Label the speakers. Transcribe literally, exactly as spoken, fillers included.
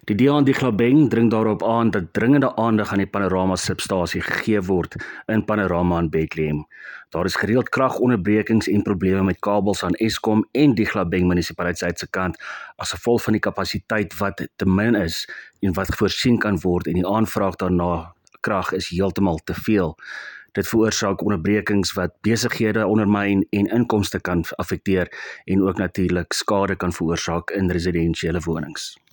Speaker 1: Die D A en Diglabeng dring daarop aan dat dringende aandag aan die Panorama substasie gegee word in Panorama in Bethlehem. Daar is gereeld kragonderbrekings en probleme met kabels aan Eskom en Diglabeng munisipaliteit se kant as gevolg van die kapasiteit wat te min is en wat voorsien kan word en die aanvraag daarna krag is heeltemal te veel. Dit veroorsaak onderbrekings wat besighede ondermyn en inkomste kan affekteer en ook natuurlik skade kan veroorsaak in residensiële wonings.